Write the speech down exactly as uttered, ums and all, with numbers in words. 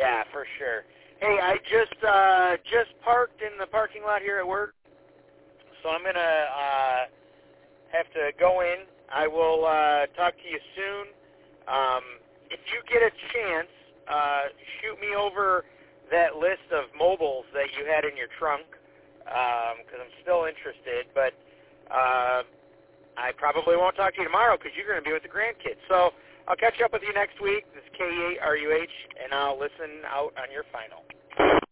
Yeah, for sure. Hey, I just uh, just parked in the parking lot here at work, so I'm gonna uh, have to go in. I will uh, talk to you soon. Um, if you get a chance, uh, shoot me over that list of mobiles that you had in your trunk, because um, I'm still interested. But uh, I probably won't talk to you tomorrow because you're going to be with the grandkids. So I'll catch up with you next week. This is K E eight R U H, and I'll listen out on your final.